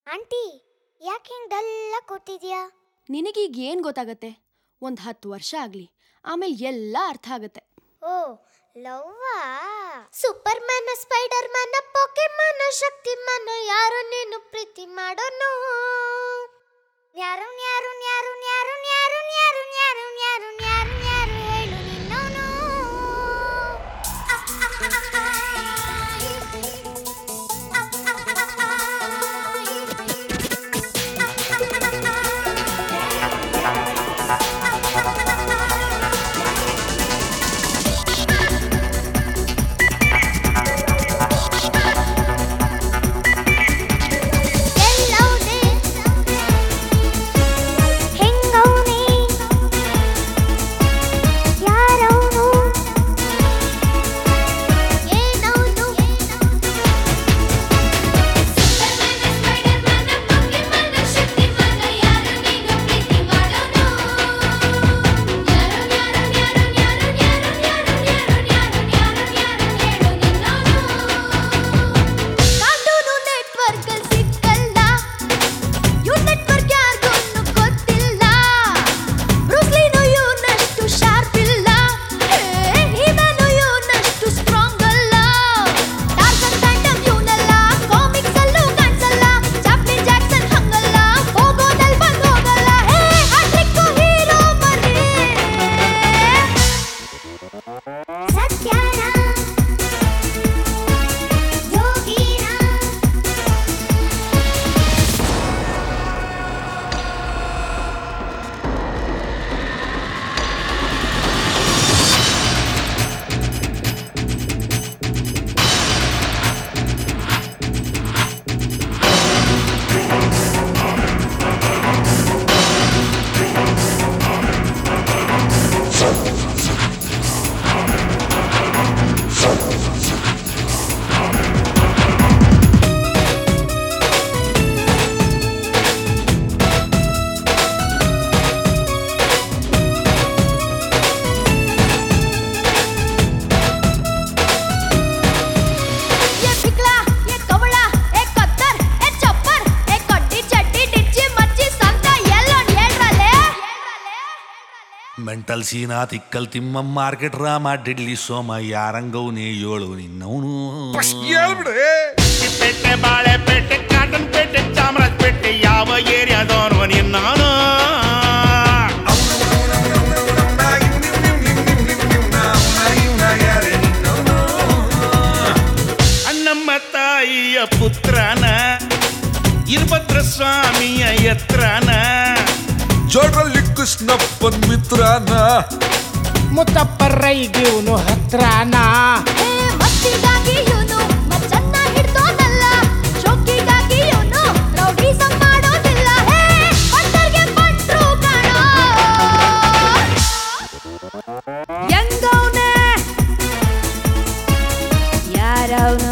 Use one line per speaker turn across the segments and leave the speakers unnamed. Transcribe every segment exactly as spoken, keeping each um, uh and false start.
Aunty ಯಾಕೆ ಹಿಂಗ್ ಡಲ್ಲ ಕೂತಿದ್ಯಾ?
ನಿನಗೀಗ ಏನು ಗೊತ್ತಾಗತ್ತೆ? ಒಂದು ಹತ್ತು ವರ್ಷ ಆಗಲಿ, ಆಮೇಲೆ ಎಲ್ಲ ಅರ್ಥ ಆಗತ್ತೆ.
ಓ ಲವ್ವಾ? ಸೂಪರ್ ಮ್ಯಾನ, ಸ್ಪೈಡರ್ ಮ್ಯಾನ, ಪೋಕೆಮಾನ, ಶಕ್ತಿಮಾನ, ಯಾರು ನೀನು ಪ್ರೀತಿ ಮಾಡೋನು? ಯಾರು ಯಾರು ಯಾರು ಯಾರು ಯಾರು ಯಾರು ಯಾರು ಯಾರು ಯಾರು ಯಾರು ಹೇಳು ನಿನ್ನೋನು?
ಮೆಂಟಲ್ ಸೀನಾ ತಿಕ್ಕಲ್ ತಿಮ್ಮ ಮಾರ್ಕೆಟ್ ರಾಮ ಡಿಡ್ಲಿ ಸೋಮ ಯಾರಂಗೌನೇ ಏಳು ನಿನ್ನವನು ಪೇಟೆ ಬಾಳೆಪೇಟೆ ಕಾಟನ್ ಪೇಟೆ ಚಾಮರಾಜಪೇಟೆ ಯಾವ ಏರಿಯಾದವನು ನಿನ್ನಾನು? ಅಣ್ಣಮ್ಮ ತಾಯಿಯ ಪುತ್ರನ ಇರ್ಭದ್ರ ಸ್ವಾಮಿಯ ಎತ್ರನ ಜೋಡ್ರಲ್ಲಿ ಕೃಷ್ಣಪ್ಪನ್ ಮಿತ್ರನ
ಮುತ್ತಪ್ಪರೈಗಿವನು ಹತ್ರನ
ಮತ್ತಿಗಾಗಿ ಇವನು ಮಚ್ಚನ್ನ ಹಿಡ್ದೋನಲ್ಲ, ಶೋಕಿಗಾಗಿ ಇವನು ರೌಡಿಸಂ ಮಾಡೋದಿಲ್ಲ. ಪಟ್ಟರ್ಗೆ ಪಟ್ರು ಕಾಣೋ
ಹೆಂಗವ್ನೆ ಯಾರವನು?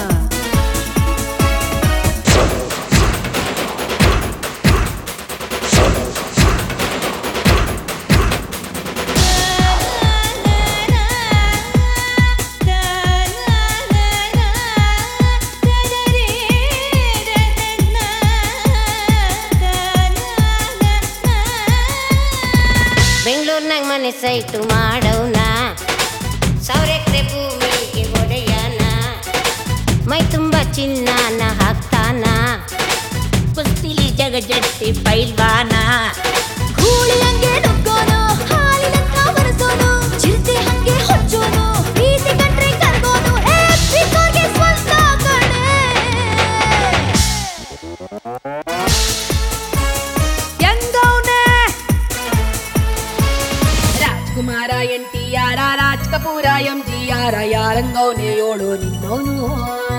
ಬೆಂಗಳೂರಿನಾಗ ಮನೆ ಸೈಟು ಮಾಡವ್ನ, ಸಾವಿರ ಎಕರೆ ಭೂಮಿಗೆ ಒಡೆಯನ, ಮೈ ತುಂಬ ಚಿನ್ನಾನ ಹಾಕ್ತಾನ, ಕುಸ್ತಿಲಿ ಜಗಜಟ್ಟಿ ಪೈಲ್ವಾನ,
ಗೂಳಿ ಹಂಗೆ ನುಗ್ಗೋನು, ಹಾಲಿನಂತ ಬರಸೋನು, ಚಿರತೆ ಹಂಗೆ ಹೊಚ್ಚೋನು, ಪ್ರೀತಿ ಕಂಡ್ರೆ ಕರ್ಗೋನು, ಏ ಪ್ರೀತೋರ್ಗೆ ಸ್ವಂತ ಕಣೆ.
ಹೆಂಗವ್ನೆ? Rajkumar N T R, Raj Kapoor M G R, ಯಾರಂಗವ್ನೆ ಏಳು ನಿನ್ನವನು?